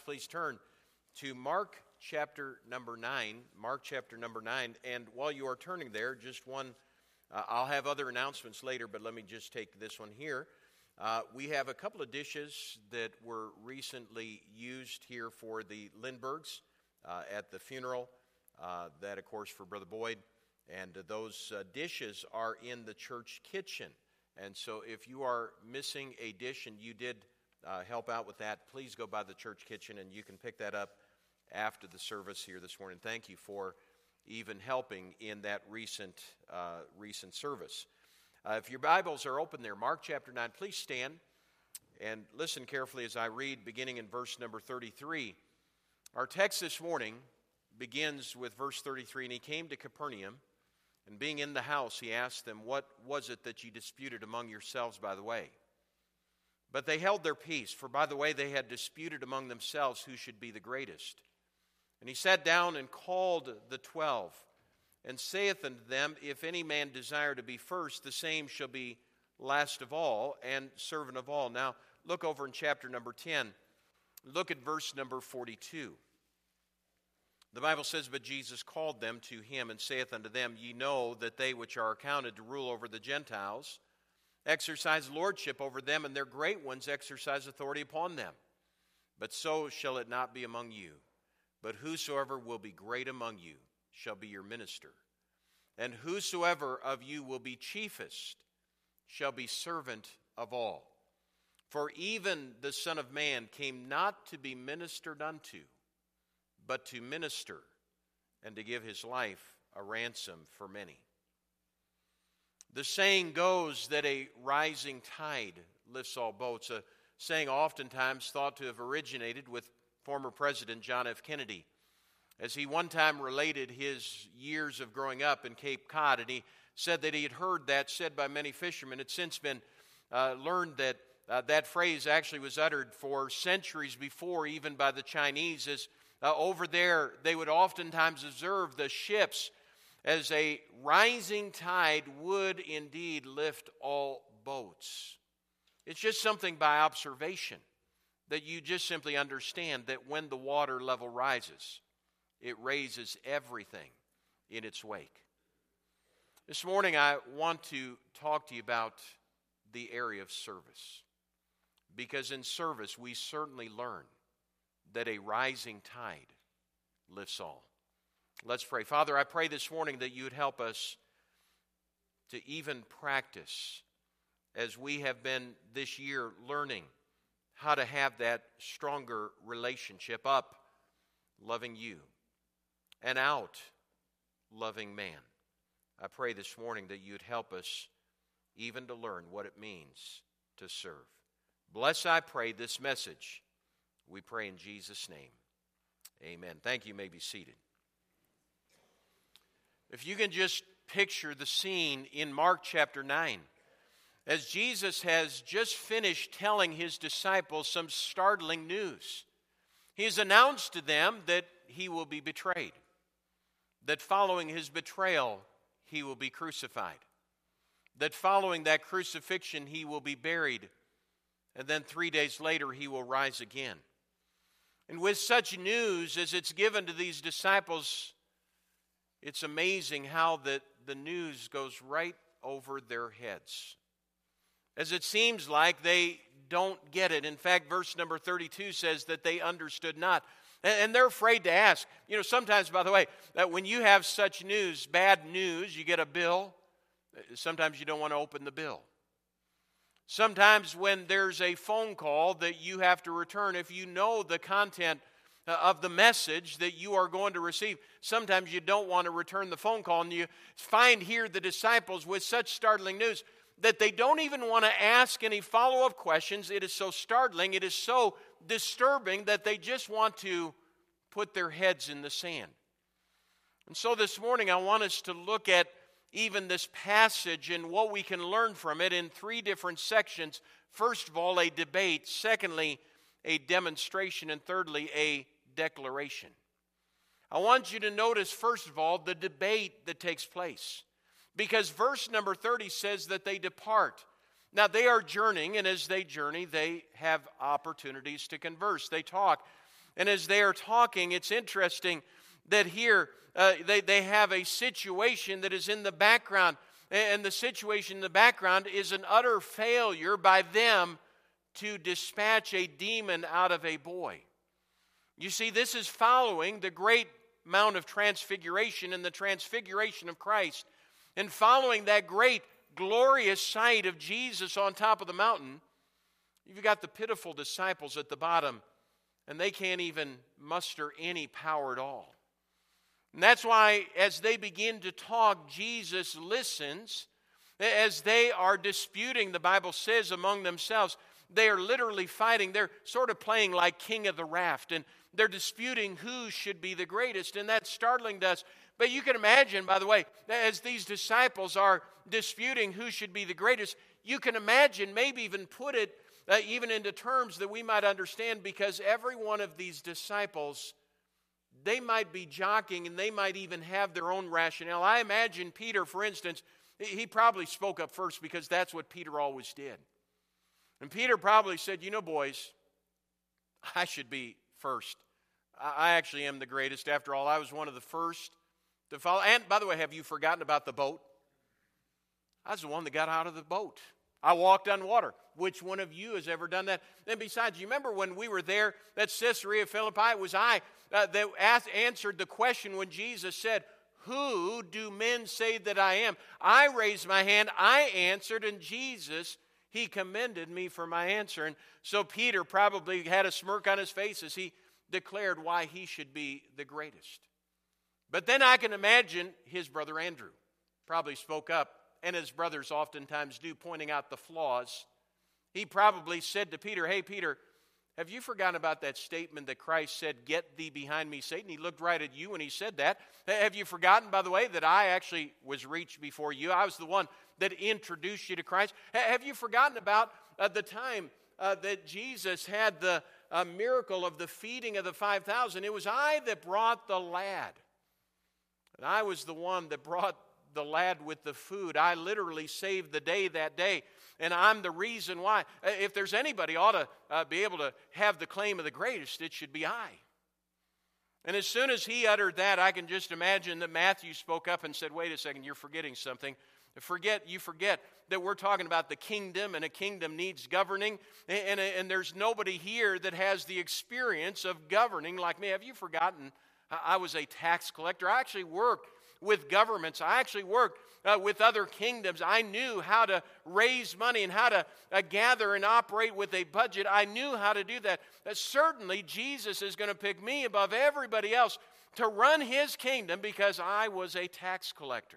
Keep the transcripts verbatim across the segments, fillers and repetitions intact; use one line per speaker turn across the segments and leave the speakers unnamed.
please turn to Mark chapter number nine. Mark chapter number nine. And while you are turning there, just one, uh, I'll have other announcements later, but let me just take this one here. Uh, we have a couple of dishes that were recently used here for the Lindberghs uh, at the funeral. Uh, that, of course, for Brother Boyd. And uh, those uh, dishes are in the church kitchen. And so if you are missing a dish and you did uh, help out with that, please go by the church kitchen and you can pick that up after the service here this morning. Thank you for even helping in that recent uh, recent service. Uh, if your Bibles are open there, Mark chapter nine, please stand and listen carefully as I read, beginning in verse number thirty-three. Our text this morning begins with verse thirty-three, and he came to Capernaum, and being in the house, he asked them, "What was it that you disputed among yourselves by the way?" But they held their peace, for by the way they had disputed among themselves who should be the greatest. And he sat down and called the twelve, and saith unto them, If any man desire to be first, the same shall be last of all, and servant of all. Now, look over in chapter number ten. Look at verse number forty-two. The Bible says, But Jesus called them to him, and saith unto them, Ye know that they which are accounted to rule over the Gentiles exercise lordship over them, and their great ones exercise authority upon them. But so shall it not be among you. But whosoever will be great among you shall be your minister. And whosoever of you will be chiefest shall be servant of all. For even the Son of Man came not to be ministered unto, but to minister and to give his life a ransom for many. The saying goes that a rising tide lifts all boats, a saying oftentimes thought to have originated with former President John F. Kennedy, as he one time related his years of growing up in Cape Cod, and he said that he had heard that said by many fishermen. It's since been uh, learned that uh, that phrase actually was uttered for centuries before, even by the Chinese, as Uh, over there, they would oftentimes observe the ships as a rising tide would indeed lift all boats. It's just something by observation that you just simply understand that when the water level rises, it raises everything in its wake. This morning, I want to talk to you about the area of service, because in service, we certainly learn that a rising tide lifts all. Let's pray. Father, I pray this morning that you would help us to even practice, as we have been this year learning how to have that stronger relationship, up loving you and out loving man. I pray this morning that you'd help us even to learn what it means to serve. Bless, I pray, this message. We pray in Jesus' name. Amen. Thank you. You may be seated. If you can just picture the scene in Mark chapter nine, as Jesus has just finished telling his disciples some startling news. He has announced to them that he will be betrayed, that following his betrayal, he will be crucified, that following that crucifixion, he will be buried, and then three days later, he will rise again. And with such news as it's given to these disciples, it's amazing how that the news goes right over their heads, as it seems like they don't get it. In fact, verse number thirty-two says that they understood not. And they're afraid to ask. You know, sometimes, by the way, that when you have such news, bad news, you get a bill. Sometimes you don't want to open the bill. Sometimes when there's a phone call that you have to return, if you know the content of the message that you are going to receive, sometimes you don't want to return the phone call. And you find here the disciples with such startling news that they don't even want to ask any follow-up questions. It is so startling, it is so disturbing that they just want to put their heads in the sand. And so this morning I want us to look at even this passage and what we can learn from it in three different sections. First of all, a debate. Secondly, a demonstration. And thirdly, a declaration. I want you to notice, first of all, the debate that takes place. Because verse number thirty says that they depart. Now, they are journeying, and as they journey, they have opportunities to converse. They talk. And as they are talking, it's interesting that here uh, they, they have a situation that is in the background. And the situation in the background is an utter failure by them to dispatch a demon out of a boy. You see, this is following the great Mount of Transfiguration and the transfiguration of Christ. And following that great, glorious sight of Jesus on top of the mountain, you've got the pitiful disciples at the bottom, and they can't even muster any power at all. And that's why as they begin to talk, Jesus listens. As they are disputing, the Bible says, among themselves, they are literally fighting. They're sort of playing like king of the raft, and they're disputing who should be the greatest, and that's startling to us. But you can imagine, by the way, as these disciples are disputing who should be the greatest, you can imagine, maybe even put it uh, even into terms that we might understand, because every one of these disciples, they might be jockeying and they might even have their own rationale. I imagine Peter, for instance, he probably spoke up first because that's what Peter always did. And Peter probably said, you know, boys, I should be first. I actually am the greatest. After all, I was one of the first to follow. And by the way, have you forgotten about the boat? I was the one that got out of the boat. I walked on water. Which one of you has ever done that? And besides, you remember when we were there at Caesarea Philippi, it was I uh, that asked, answered the question when Jesus said, who do men say that I am? I raised my hand, I answered, and Jesus, he commended me for my answer. And so Peter probably had a smirk on his face as he declared why he should be the greatest. But then I can imagine his brother Andrew probably spoke up, and as brothers oftentimes do, pointing out the flaws. He probably said to Peter, hey, Peter, have you forgotten about that statement that Christ said, get thee behind me, Satan? He looked right at you when he said that. Have you forgotten, by the way, that I actually was reached before you? I was the one that introduced you to Christ. Have you forgotten about uh, the time uh, that Jesus had the uh, miracle of the feeding of the five thousand? It was I that brought the lad. And I was the one that brought the lad with the food. I literally saved the day that day. And I'm the reason why. If there's anybody ought to uh, be able to have the claim of the greatest, it should be I. And as soon as he uttered that, I can just imagine that Matthew spoke up and said, wait a second, you're forgetting something. Forget, you forget that we're talking about the kingdom, and a kingdom needs governing. And, and, and there's nobody here that has the experience of governing like me. Have you forgotten? I was a tax collector. I actually worked with governments. I actually worked uh, with other kingdoms. I knew how to raise money and how to uh, gather and operate with a budget. I knew how to do that. Uh, certainly, Jesus is going to pick me above everybody else to run his kingdom because I was a tax collector.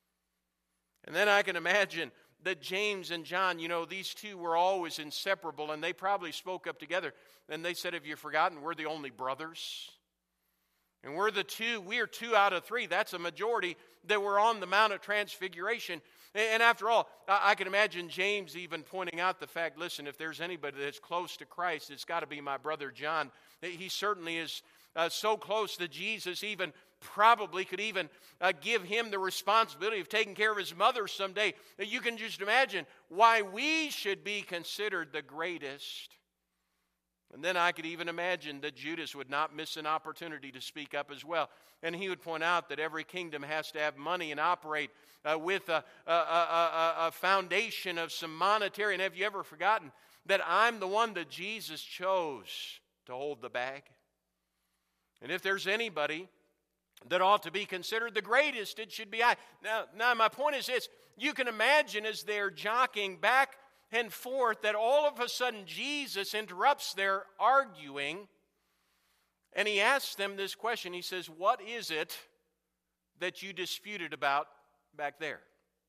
And then I can imagine that James and John, you know, these two were always inseparable, and they probably spoke up together. And they said, have you forgotten we're the only brothers? And we're the two, we are two out of three. That's a majority that were on the Mount of Transfiguration. And after all, I can imagine James even pointing out the fact, listen, if there's anybody that's close to Christ, it's got to be my brother John. He certainly is uh, so close that Jesus even probably could even uh, give him the responsibility of taking care of his mother someday. You can just imagine why we should be considered the greatest. And then I could even imagine that Judas would not miss an opportunity to speak up as well. And he would point out that every kingdom has to have money and operate uh, with a, a, a, a foundation of some monetary. And have you ever forgotten that I'm the one that Jesus chose to hold the bag? And if there's anybody that ought to be considered the greatest, it should be I. Now, now my point is this. You can imagine as they're jockeying back and forth that all of a sudden Jesus interrupts their arguing, and he asks them this question. He says, what is it that you disputed about back there?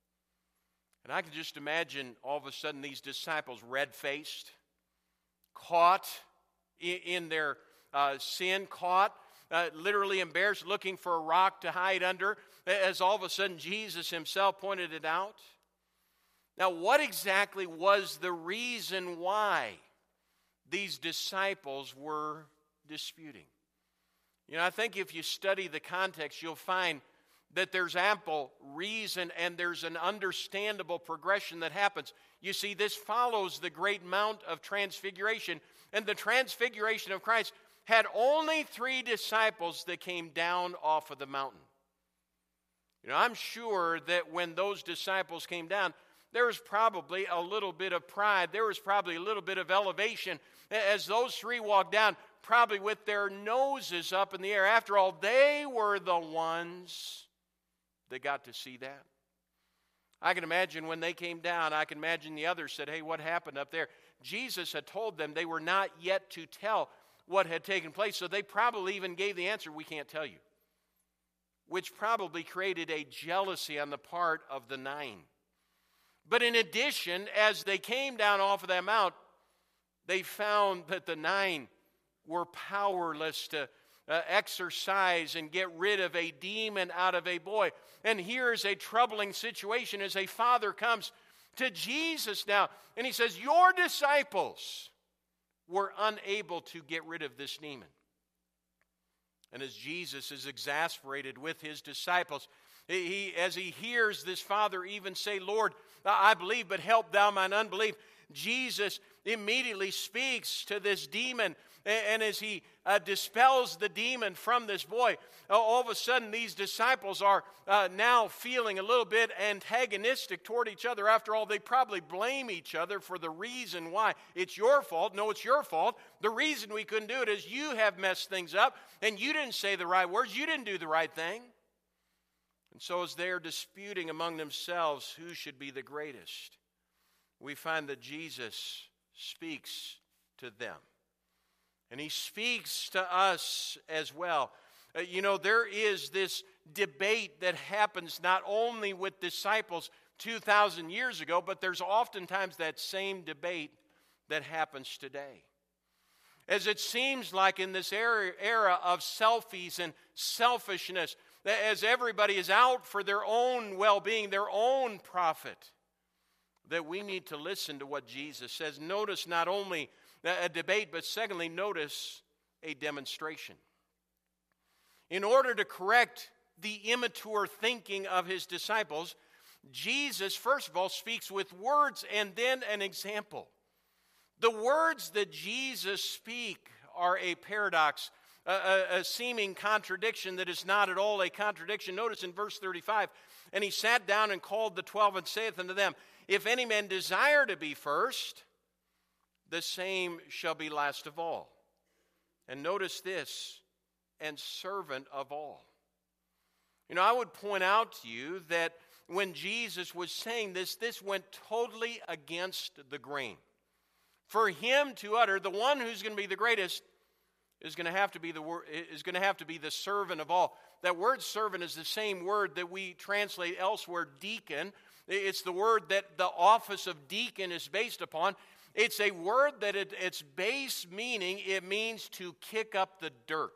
And I can just imagine all of a sudden these disciples red-faced, caught in their uh, sin, caught, uh, literally embarrassed, looking for a rock to hide under, as all of a sudden Jesus himself pointed it out. Now, what exactly was the reason why these disciples were disputing? You know, I think if you study the context, you'll find that there's ample reason and there's an understandable progression that happens. You see, this follows the great Mount of Transfiguration, and the transfiguration of Christ had only three disciples that came down off of the mountain. You know, I'm sure that when those disciples came down, there was probably a little bit of pride. There was probably a little bit of elevation as those three walked down, probably with their noses up in the air. After all, they were the ones that got to see that. I can imagine when they came down, I can imagine the others said, hey, what happened up there? Jesus had told them they were not yet to tell what had taken place, so they probably even gave the answer, we can't tell you, which probably created a jealousy on the part of the nine. But in addition, as they came down off of that mount, they found that the nine were powerless to uh, exorcise and get rid of a demon out of a boy. And here is a troubling situation as a father comes to Jesus now, and he says, your disciples were unable to get rid of this demon. And as Jesus is exasperated with his disciples, he, as he hears this father even say, Lord, I believe, but help thou mine unbelief, Jesus immediately speaks to this demon. And as he uh, dispels the demon from this boy, uh, all of a sudden these disciples are uh, now feeling a little bit antagonistic toward each other. After all, they probably blame each other for the reason why. It's your fault. No, it's your fault. The reason we couldn't do it is you have messed things up, and you didn't say the right words. You didn't do the right thing. And so as they're disputing among themselves who should be the greatest, we find that Jesus speaks to them. And he speaks to us as well. Uh, you know, there is this debate that happens not only with disciples two thousand years ago, but there's oftentimes that same debate that happens today. As it seems like in this era, era of selfies and selfishness, as everybody is out for their own well-being, their own profit, that we need to listen to what Jesus says. Notice not only a debate, but secondly, notice a demonstration. In order to correct the immature thinking of his disciples, Jesus, first of all, speaks with words and then an example. The words that Jesus speaks are a paradox, a, a, a seeming contradiction that is not at all a contradiction. Notice in verse thirty-five, and he sat down and called the twelve and saith unto them, if any man desire to be first, the same shall be last of all. And notice this, and servant of all. You know, I would point out to you that when Jesus was saying this, this went totally against the grain. For him to utter, the one who's going to be the greatest is going to have to be the is going to have to be the servant of all. That word servant is the same word that we translate elsewhere, deacon. It's the word that the office of deacon is based upon. It's a word that it, its base meaning, it means to kick up the dirt.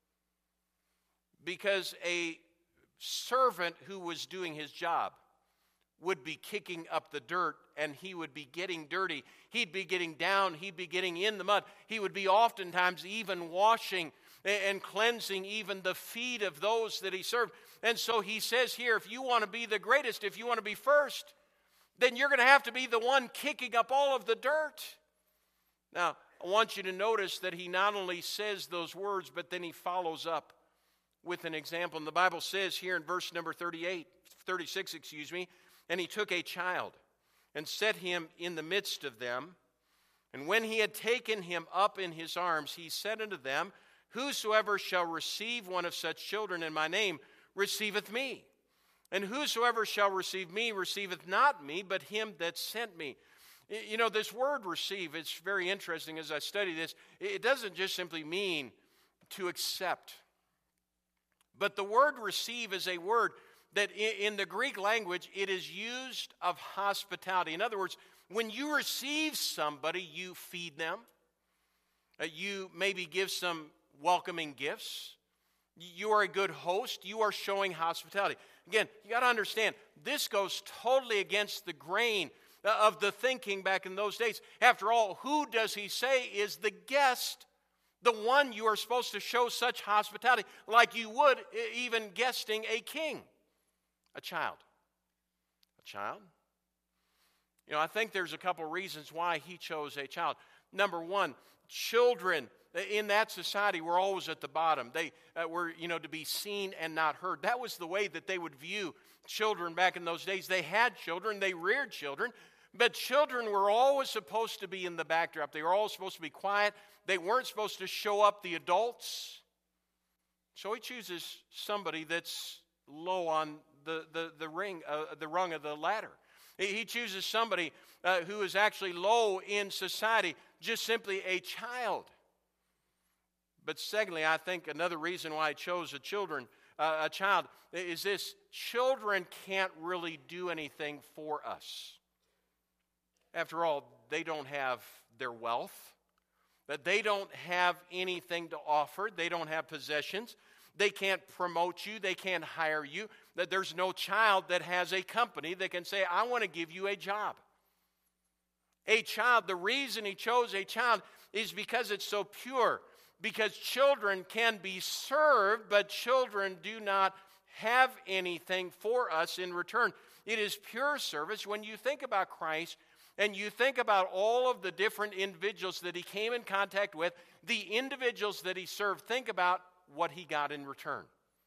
Because a servant who was doing his job would be kicking up the dirt, and he would be getting dirty. He'd be getting down. He'd be getting in the mud. He would be oftentimes even washing and cleansing even the feet of those that he served. And so he says here, if you want to be the greatest, if you want to be first, then you're going to have to be the one kicking up all of the dirt. Now, I want you to notice that he not only says those words, but then he follows up with an example. And the Bible says here in verse number thirty-eight, thirty-six, excuse me, and he took a child and set him in the midst of them. And when he had taken him up in his arms, he said unto them, whosoever shall receive one of such children in my name receiveth me. And whosoever shall receive me receiveth not me, but him that sent me. You know, this word receive, it's very interesting as I study this. It doesn't just simply mean to accept. But the word receive is a word that in the Greek language, it is used of hospitality. In other words, when you receive somebody, you feed them. You maybe give some welcoming gifts. You are a good host. You are showing hospitality. Again, you got to understand, this goes totally against the grain of the thinking back in those days. After all, who does he say is the guest, the one you are supposed to show such hospitality, like you would even guesting a king? A child. A child? You know, I think there's a couple reasons why he chose a child. Number one, children in that society were always at the bottom. They uh, were, you know, to be seen and not heard. That was the way that they would view children back in those days. They had children, they reared children, but children were always supposed to be in the backdrop. They were always supposed to be quiet. They weren't supposed to show up the adults. So he chooses somebody that's low on the, the, the ring, uh, the rung of the ladder. He chooses somebody uh, who is actually low in society, just simply a child. But secondly, I think another reason why I chose a children, uh, a child is this: children can't really do anything for us. After all, they don't have their wealth, that they don't have anything to offer, they don't have possessions, they can't promote you, they can't hire you, that there's no child that has a company that can say, I want to give you a job. A child, the reason he chose a child is because it's so pure. Because children can be served, but children do not have anything for us in return. It is pure service. When you think about Christ and you think about all of the different individuals that he came in contact with, the individuals that he served, think about what he got in return.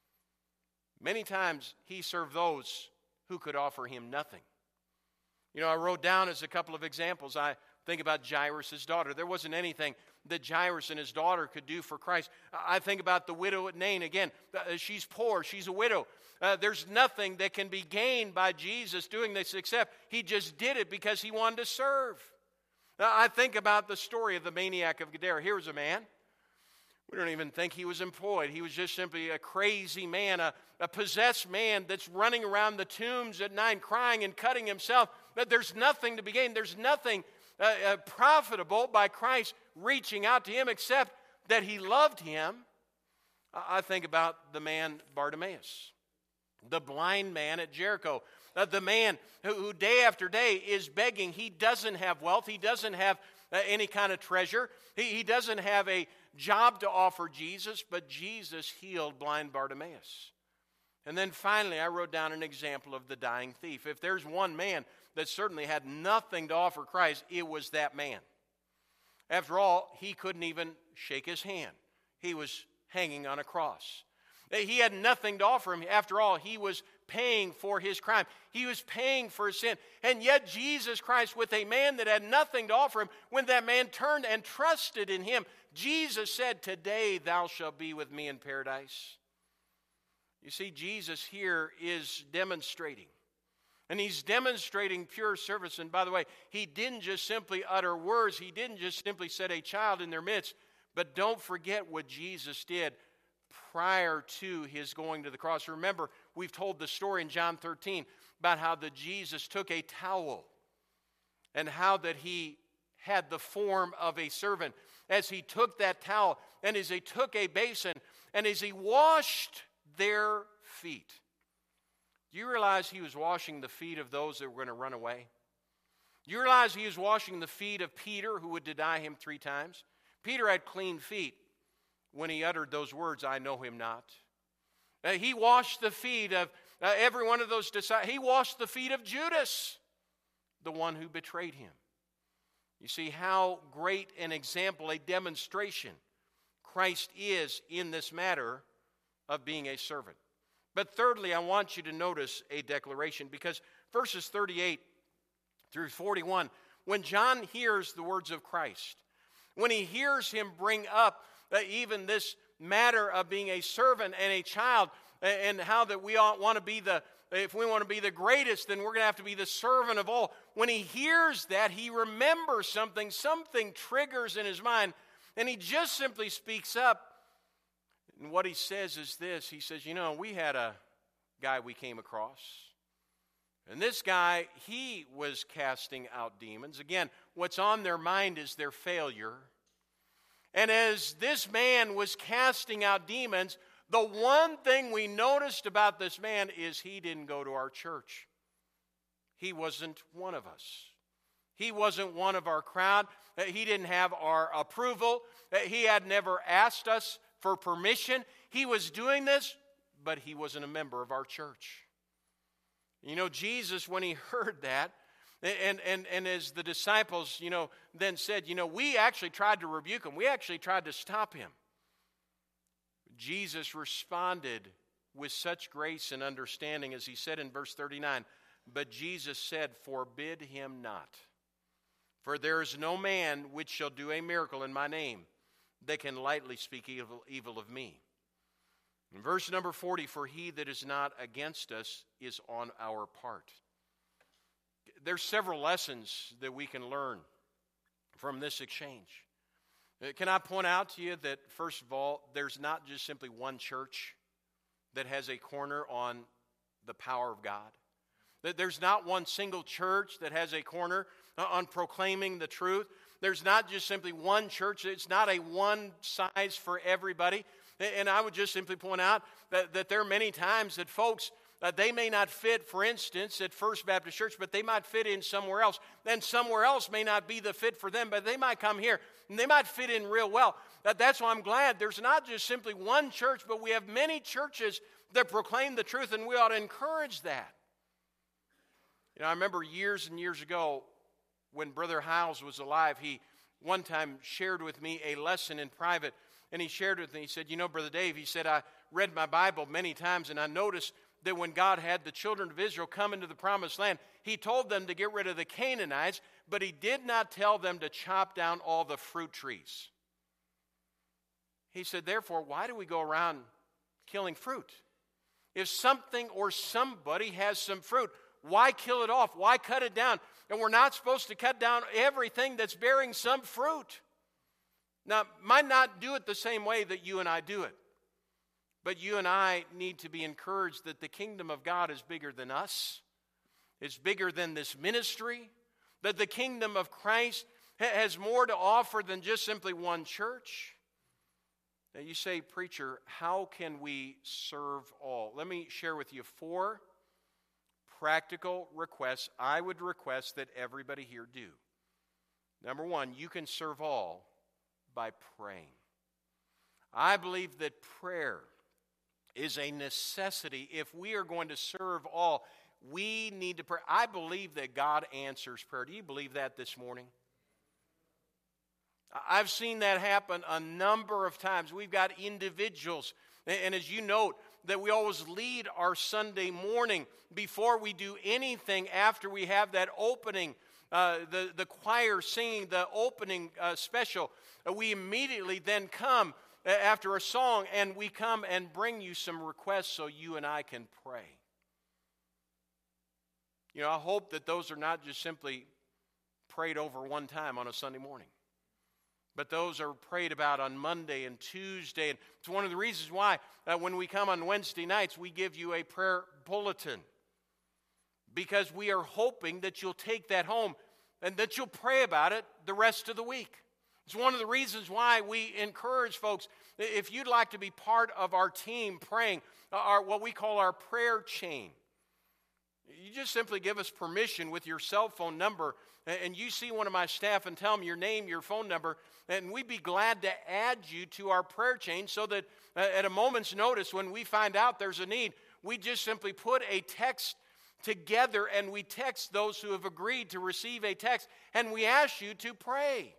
Many times he served those who could offer him nothing. You know, I wrote down as a couple of examples, I think about Jairus' daughter. There wasn't anything that Jairus and his daughter could do for Christ. I think about the widow at Nain. Again, she's poor, she's a widow. Uh, there's nothing that can be gained by Jesus doing this except he just did it because he wanted to serve. Now, I think about the story of the maniac of Gadara. Here was a man. We don't even think he was employed. He was just simply a crazy man, a, a possessed man that's running around the tombs at night crying and cutting himself. But there's nothing to be gained. There's nothing uh, uh, profitable by Christ reaching out to him except that he loved him. I think about the man Bartimaeus, the blind man at Jericho, uh, the man who, who day after day is begging. He doesn't have wealth. He doesn't have uh, any kind of treasure. He, he doesn't have a job to offer Jesus, but Jesus healed blind Bartimaeus. And then finally, I wrote down an example of the dying thief. If there's one man that certainly had nothing to offer Christ, it was that man. After all, he couldn't even shake his hand. He was hanging on a cross. He had nothing to offer him. After all, he was paying for his crime. He was paying for his sin. And yet Jesus Christ, with a man that had nothing to offer him, when that man turned and trusted in him, Jesus said, today thou shalt be with me in paradise. You see, Jesus here is demonstrating. And he's demonstrating pure service. And by the way, he didn't just simply utter words. He didn't just simply set a child in their midst. But don't forget what Jesus did prior to his going to the cross. Remember, we've told the story in John thirteen about how that Jesus took a towel and how that he had the form of a servant. As he took that towel and as he took a basin and as he washed their feet. Do you realize he was washing the feet of those that were going to run away? Do you realize he was washing the feet of Peter, who would deny him three times? Peter had clean feet when he uttered those words, I know him not. Uh, he washed the feet of uh, every one of those disciples. He washed the feet of Judas, the one who betrayed him. You see how great an example, a demonstration Christ is in this matter of being a servant. But thirdly, I want you to notice a declaration, because verses thirty-eight through forty-one, when John hears the words of Christ, when he hears him bring up uh, even this matter of being a servant and a child, and how that we all want to be the, if we want to be the greatest, then we're going to have to be the servant of all. When he hears that, he remembers something, something triggers in his mind, and he just simply speaks up. And what he says is this. He says, you know, we had a guy we came across. And this guy, he was casting out demons. Again, what's on their mind is their failure. And as this man was casting out demons, the one thing we noticed about this man is he didn't go to our church. He wasn't one of us. He wasn't one of our crowd. He didn't have our approval. He had never asked us for permission. He was doing this, but he wasn't a member of our church. You know, Jesus, when he heard that, And, and, and as the disciples, you know, then said, you know, we actually tried to rebuke him. We actually tried to stop him. Jesus responded with such grace and understanding, as he said in verse thirty-nine, but Jesus said, forbid him not. For there is no man which shall do a miracle in my name that can lightly speak evil, evil of me. In verse number forty, for he that is not against us is on our part. There's several lessons that we can learn from this exchange. Can I point out to you that, first of all, there's not just simply one church that has a corner on the power of God. That there's not one single church that has a corner on proclaiming the truth. There's not just simply one church. It's not a one size for everybody. And I would just simply point out that, that there are many times that folks, Uh, they may not fit, for instance, at First Baptist Church, but they might fit in somewhere else. Then somewhere else may not be the fit for them, but they might come here, and they might fit in real well. That, that's why I'm glad there's not just simply one church, but we have many churches that proclaim the truth, and we ought to encourage that. You know, I remember years and years ago when Brother Hiles was alive, he one time shared with me a lesson in private, and he shared with me, he said, you know, Brother Dave, he said, I read my Bible many times, and I noticed that when God had the children of Israel come into the promised land, he told them to get rid of the Canaanites, but he did not tell them to chop down all the fruit trees. He said, therefore, why do we go around killing fruit? If something or somebody has some fruit, why kill it off? Why cut it down? And we're not supposed to cut down everything that's bearing some fruit. Now, might not do it the same way that you and I do it. But you and I need to be encouraged that the kingdom of God is bigger than us. It's bigger than this ministry. That the kingdom of Christ has more to offer than just simply one church. Now you say, preacher, how can we serve all? Let me share with you four practical requests I would request that everybody here do. Number one, you can serve all by praying. I believe that prayer is a necessity. If we are going to serve all, we need to pray. I believe that God answers prayer. Do you believe that this morning? I've seen that happen a number of times. We've got individuals, and as you note, that we always lead our Sunday morning before we do anything after we have that opening, uh, the, the choir singing the opening uh, special. Uh, we immediately then come after a song, and we come and bring you some requests so you and I can pray. You know, I hope that those are not just simply prayed over one time on a Sunday morning, but those are prayed about on Monday and Tuesday. And it's one of the reasons why uh, when we come on Wednesday nights, we give you a prayer bulletin, because we are hoping that you'll take that home and that you'll pray about it the rest of the week. It's one of the reasons why we encourage folks, if you'd like to be part of our team praying, our what we call our prayer chain, you just simply give us permission with your cell phone number, and you see one of my staff and tell them your name, your phone number, and we'd be glad to add you to our prayer chain so that at a moment's notice, when we find out there's a need, we just simply put a text together, and we text those who have agreed to receive a text, and we ask you to pray.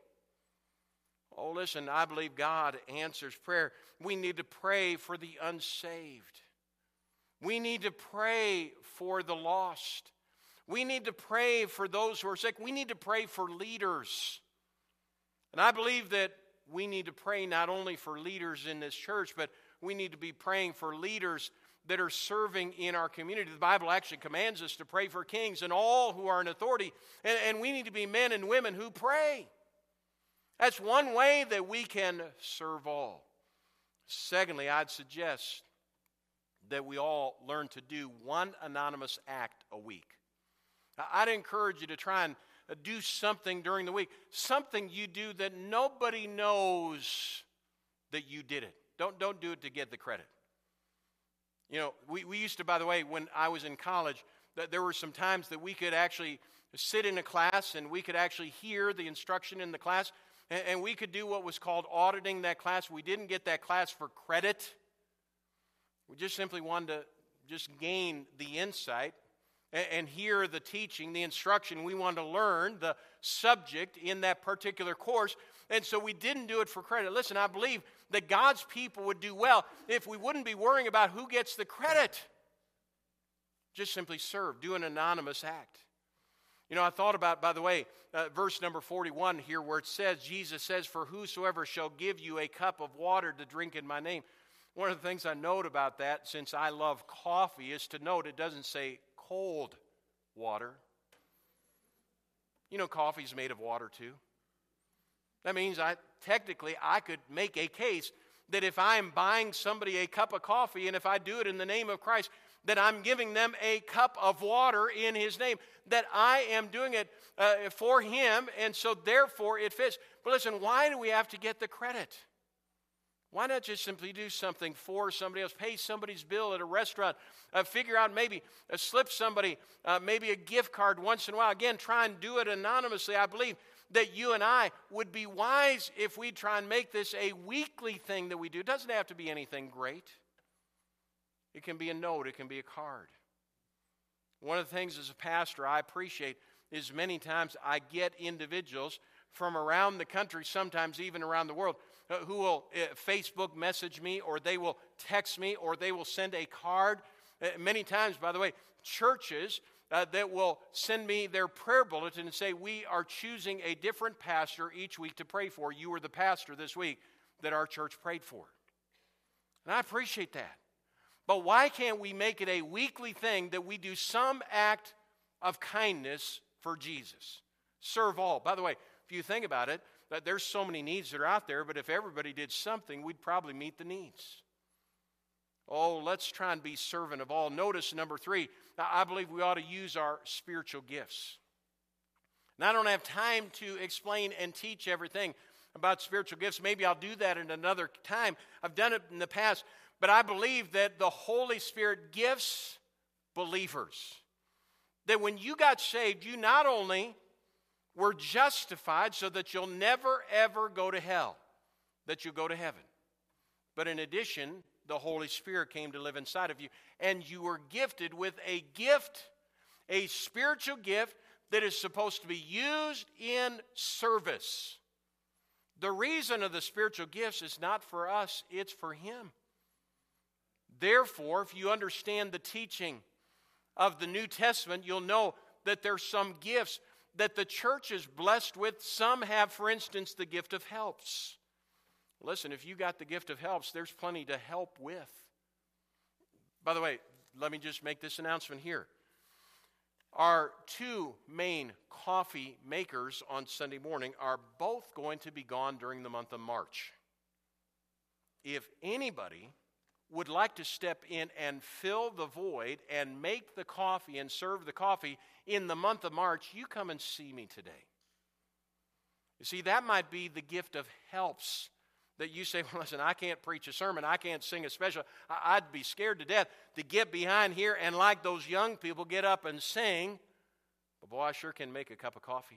Oh, listen, I believe God answers prayer. We need to pray for the unsaved. We need to pray for the lost. We need to pray for those who are sick. We need to pray for leaders. And I believe that we need to pray not only for leaders in this church, but we need to be praying for leaders that are serving in our community. The Bible actually commands us to pray for kings and all who are in authority. And, and we need to be men and women who pray. That's one way that we can serve all. Secondly, I'd suggest that we all learn to do one anonymous act a week. I'd encourage you to try and do something during the week, something you do that nobody knows that you did it. Don't, don't do it to get the credit. You know, we, we used to, by the way, when I was in college, that there were some times that we could actually sit in a class and we could actually hear the instruction in the class, and, and we could do what was called auditing that class. We didn't get that class for credit. We just simply wanted to just gain the insight. and, and hear the teaching, the instruction. We wanted to learn the subject in that particular course. And so we didn't do it for credit. Listen, I believe that God's people would do well if we wouldn't be worrying about who gets the credit. Just simply serve, do an anonymous act. You know, I thought about, by the way, uh, verse number forty-one here where it says, Jesus says, "For whosoever shall give you a cup of water to drink in my name." One of the things I note about that, since I love coffee, is to note it doesn't say cold water. You know, coffee's made of water too. That means I technically I could make a case that if I am buying somebody a cup of coffee, and if I do it in the name of Christ, that I'm giving them a cup of water in His name, that I am doing it uh, for Him, and so therefore it fits. But listen, why do we have to get the credit? Why not just simply do something for somebody else? Pay somebody's bill at a restaurant. Uh, figure out maybe, uh, slip somebody uh, maybe a gift card once in a while. Again, try and do it anonymously. I believe that you and I would be wise if we try and make this a weekly thing that we do. It doesn't have to be anything great. It can be a note. It can be a card. One of the things as a pastor I appreciate is many times I get individuals from around the country, sometimes even around the world, uh, who will uh, Facebook message me, or they will text me, or they will send a card. Uh, many times, by the way, churches uh, that will send me their prayer bulletin and say, "We are choosing a different pastor each week to pray for. You were the pastor this week that our church prayed for." And I appreciate that. But why can't we make it a weekly thing that we do some act of kindness for Jesus? Serve all. By the way, if you think about it, that there's so many needs that are out there, but if everybody did something, we'd probably meet the needs. Oh, let's try and be servant of all. Notice number three, I believe we ought to use our spiritual gifts. Now, I don't have time to explain and teach everything about spiritual gifts. Maybe I'll do that at another time. I've done it in the past. But I believe that the Holy Spirit gifts believers. That when you got saved, you not only were justified so that you'll never, ever go to hell, that you'll go to heaven. But in addition, the Holy Spirit came to live inside of you. And you were gifted with a gift, a spiritual gift that is supposed to be used in service. The reason of the spiritual gifts is not for us, it's for Him. Therefore, if you understand the teaching of the New Testament, you'll know that there's some gifts that the church is blessed with. Some have, for instance, the gift of helps. Listen, if you got the gift of helps, there's plenty to help with. By the way, let me just make this announcement here. Our two main coffee makers on Sunday morning are both going to be gone during the month of March. If anybody would like to step in and fill the void and make the coffee and serve the coffee in the month of March, you come and see me today. You see, that might be the gift of helps that you say, "Well, listen, I can't preach a sermon. I can't sing a special. I'd be scared to death to get behind here and like those young people get up and sing. But boy, I sure can make a cup of coffee."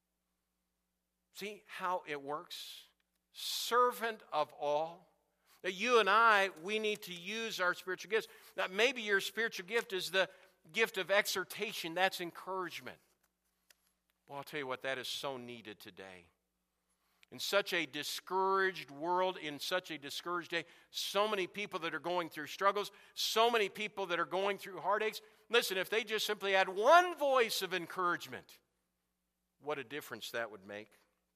See how it works? Servant of all. That you and I, we need to use our spiritual gifts. Now, maybe your spiritual gift is the gift of exhortation. That's encouragement. Well, I'll tell you what, that is so needed today. In such a discouraged world, in such a discouraged day, so many people that are going through struggles, so many people that are going through heartaches. Listen, if they just simply had one voice of encouragement, what a difference that would make.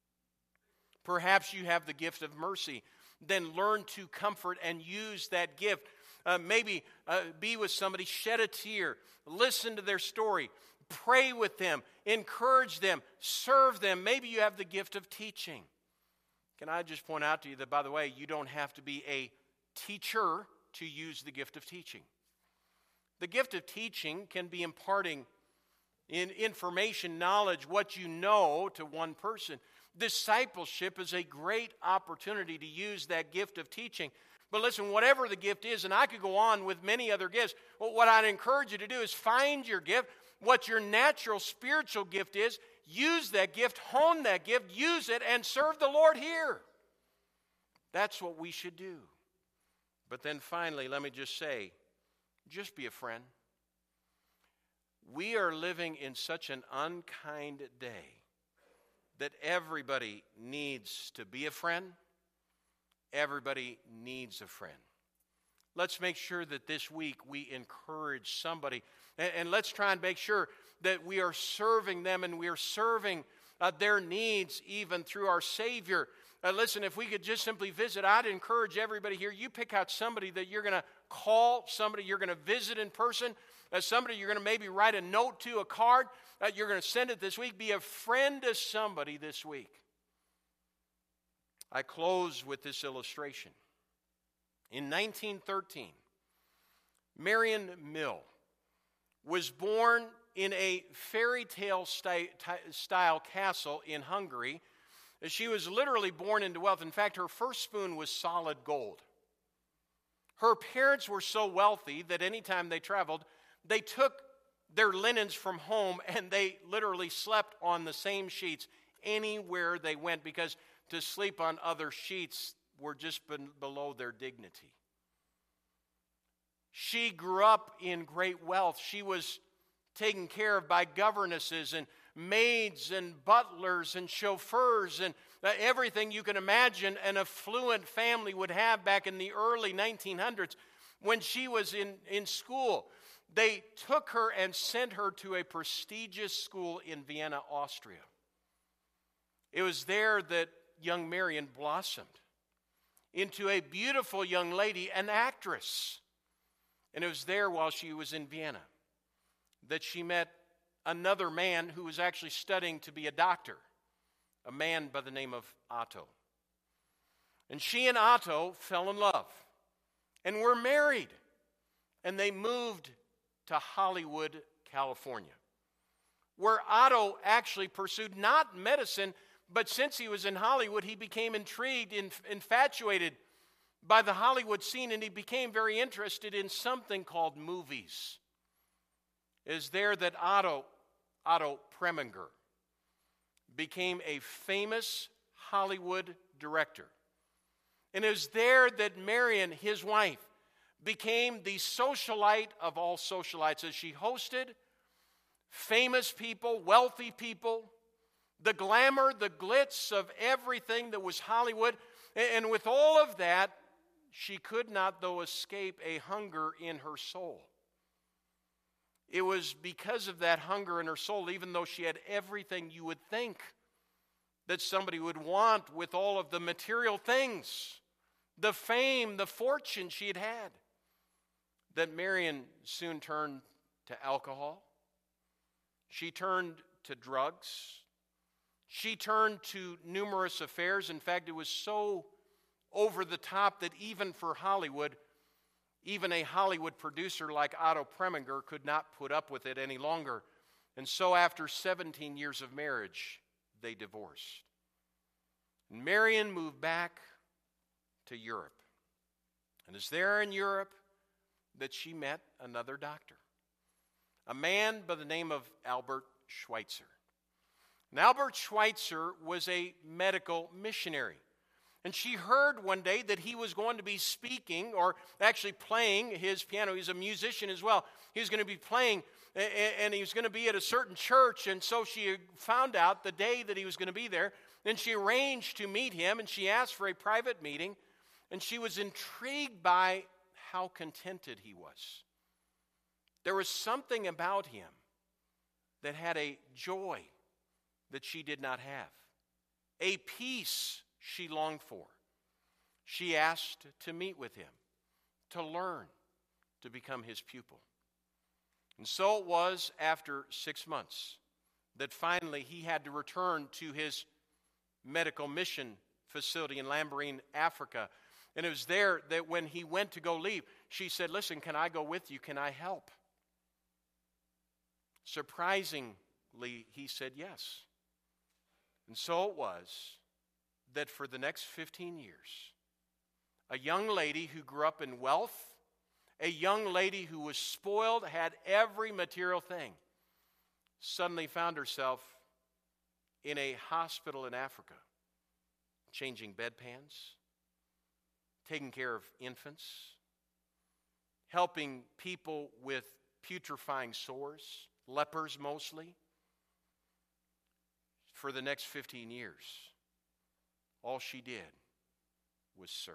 Perhaps you have the gift of mercy. Then learn to comfort and use that gift. Uh, maybe uh, be with somebody, shed a tear, listen to their story, pray with them, encourage them, serve them. Maybe you have the gift of teaching. Can I just point out to you that, by the way, you don't have to be a teacher to use the gift of teaching. The gift of teaching can be imparting in information, knowledge, what you know to one person. Discipleship is a great opportunity to use that gift of teaching. But listen, whatever the gift is, and I could go on with many other gifts, but what I'd encourage you to do is find your gift, what your natural spiritual gift is, use that gift, hone that gift, use it, and serve the Lord here. That's what we should do. But then finally, let me just say, just be a friend. We are living in such an unkind day that everybody needs to be a friend. Everybody needs a friend. Let's make sure that this week we encourage somebody. And, and let's try and make sure that we are serving them and we are serving uh, their needs even through our Savior. Uh, listen, if we could just simply visit, I'd encourage everybody here, you pick out somebody that you're going to call, somebody you're going to visit in person, uh, somebody you're going to maybe write a note to, a card, uh, you're going to send it this week. Be a friend to somebody this week. I close with this illustration. In nineteen thirteen, Marion Mill was born in a fairy tale style castle in Hungary. She was literally born into wealth. In fact, her first spoon was solid gold. Her parents were so wealthy that anytime they traveled, they took their linens from home and they literally slept on the same sheets anywhere they went, because to sleep on other sheets were just below their dignity. She grew up in great wealth. She was taken care of by governesses and maids and butlers and chauffeurs and uh, everything you can imagine an affluent family would have back in the early nineteen hundreds. When she was in, in school, they took her and sent her to a prestigious school in Vienna, Austria. It was there that young Marion blossomed into a beautiful young lady, an actress. And it was there, while she was in Vienna, that she met another man who was actually studying to be a doctor, a man by the name of Otto. And she and Otto fell in love and were married. And they moved to Hollywood, California, where Otto actually pursued not medicine, but since he was in Hollywood, he became intrigued and infatuated by the Hollywood scene, and he became very interested in something called movies. It is there that Otto, Otto Preminger, became a famous Hollywood director. And it was there that Marion, his wife, became the socialite of all socialites, as she hosted famous people, wealthy people, the glamour, the glitz of everything that was Hollywood. And with all of that, she could not, though, escape a hunger in her soul. It was because of that hunger in her soul, even though she had everything you would think that somebody would want with all of the material things, the fame, the fortune she had had, that Marion soon turned to alcohol. She turned to drugs. She turned to numerous affairs. In fact, it was so over the top that even for Hollywood, even a Hollywood producer like Otto Preminger could not put up with it any longer. And so after seventeen years of marriage, they divorced. And Marion moved back to Europe. And it's there in Europe that she met another doctor, a man by the name of Albert Schweitzer. And Albert Schweitzer was a medical missionary. And she heard one day that he was going to be speaking, or actually playing his piano. He's a musician as well. He was going to be playing, and he was going to be at a certain church. And so she found out the day that he was going to be there. And she arranged to meet him, and she asked for a private meeting. And she was intrigued by how contented he was. There was something about him that had a joy that she did not have, a peace she longed for. She asked to meet with him, to learn, to become his pupil. And so it was after six months that finally he had to return to his medical mission facility in Lambaréné, Africa. And it was there that when he went to go leave, she said, "Listen, can I go with you? Can I help?" Surprisingly, he said yes. And so it was that for the next fifteen years, a young lady who grew up in wealth, a young lady who was spoiled, had every material thing, suddenly found herself in a hospital in Africa, changing bedpans, taking care of infants, helping people with putrefying sores, lepers mostly. For the next fifteen years, all she did was serve.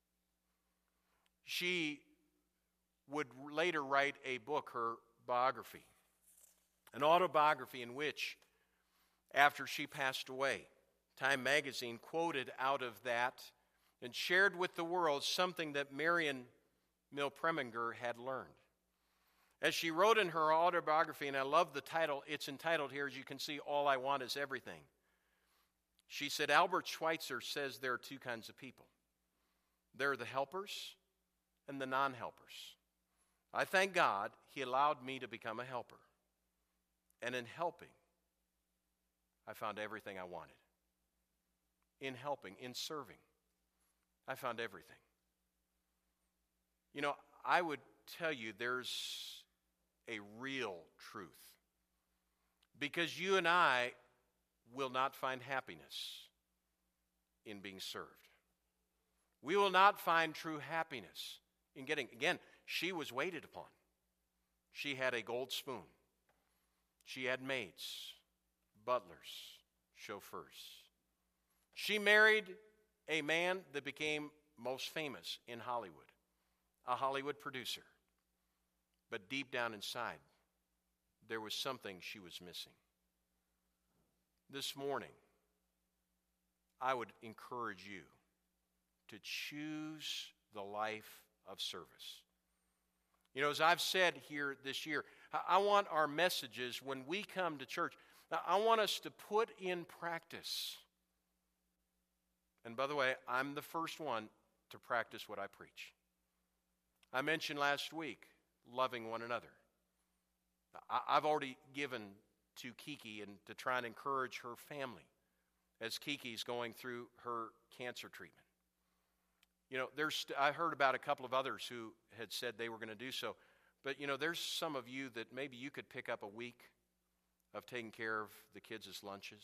She would later write a book, her biography, an autobiography in which, after she passed away, Time magazine quoted out of that and shared with the world something that Marion Mill Preminger had learned. As she wrote in her autobiography, and I love the title, it's entitled here, as you can see, All I Want Is Everything. She said, Albert Schweitzer says there are two kinds of people. There are the helpers and the non-helpers. I thank God he allowed me to become a helper. And in helping, I found everything I wanted. In helping, in serving, I found everything. You know, I would tell you there's a real truth. Because you and I will not find happiness in being served. We will not find true happiness in getting, again, she was waited upon. She had a gold spoon. She had maids, butlers, chauffeurs. She married a man that became most famous in Hollywood, a Hollywood producer. But deep down inside, there was something she was missing. This morning, I would encourage you to choose the life of service. You know, as I've said here this year, I want our messages when we come to church, I want us to put in practice. And by the way, I'm the first one to practice what I preach. I mentioned last week loving one another. I've already given to Kiki and to try and encourage her family as Kiki's going through her cancer treatment. You know, there's I heard about a couple of others who had said they were going to do so. But, you know, there's some of you that maybe you could pick up a week of taking care of the kids' lunches.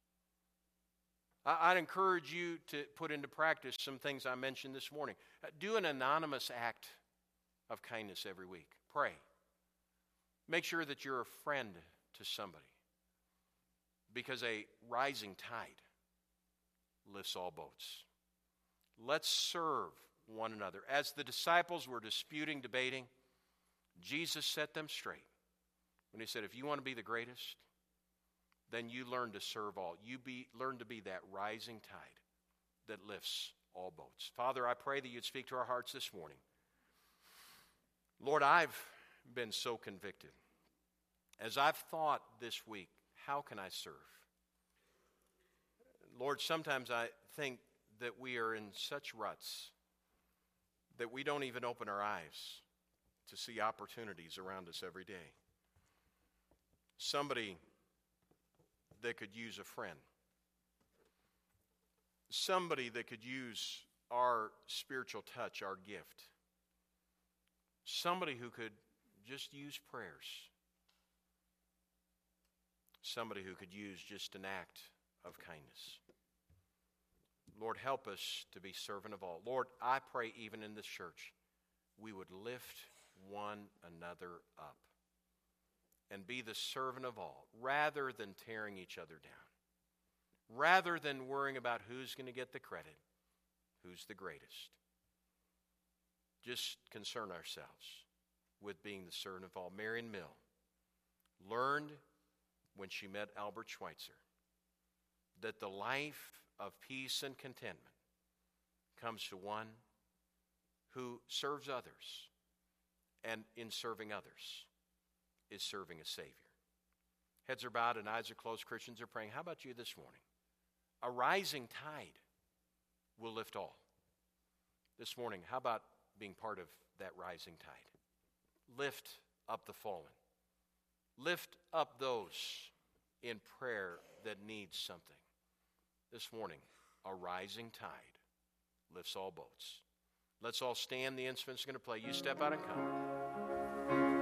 I'd encourage you to put into practice some things I mentioned this morning. Do an anonymous act of kindness every week. Pray. Make sure that you're a friend to somebody, because a rising tide lifts all boats. Let's serve one another. As the disciples were disputing, debating, Jesus set them straight when he said, if you want to be the greatest, then you learn to serve all. You be, learn to be that rising tide that lifts all boats. Father, I pray that you'd speak to our hearts this morning. Lord, I've been so convicted. As I've thought this week, how can I serve? Lord, sometimes I think that we are in such ruts that we don't even open our eyes to see opportunities around us every day. Somebody that could use a friend. Somebody that could use our spiritual touch, our gift. Somebody who could just use prayers. Somebody who could use just an act of kindness. Lord, help us to be servant of all. Lord, I pray even in this church, we would lift one another up and be the servant of all, rather than tearing each other down, rather than worrying about who's going to get the credit, who's the greatest. Just concern ourselves with being the servant of all. Marion Mill learned when she met Albert Schweitzer that the life of peace and contentment comes to one who serves others, and in serving others is serving a Savior. Heads are bowed and eyes are closed. Christians are praying. How about you this morning? A rising tide will lift all. This morning, how about being part of that rising tide? Lift up the fallen. Lift up those in prayer that need something. This morning, a rising tide lifts all boats. Let's all stand. The instrument's going to play. You step out and come.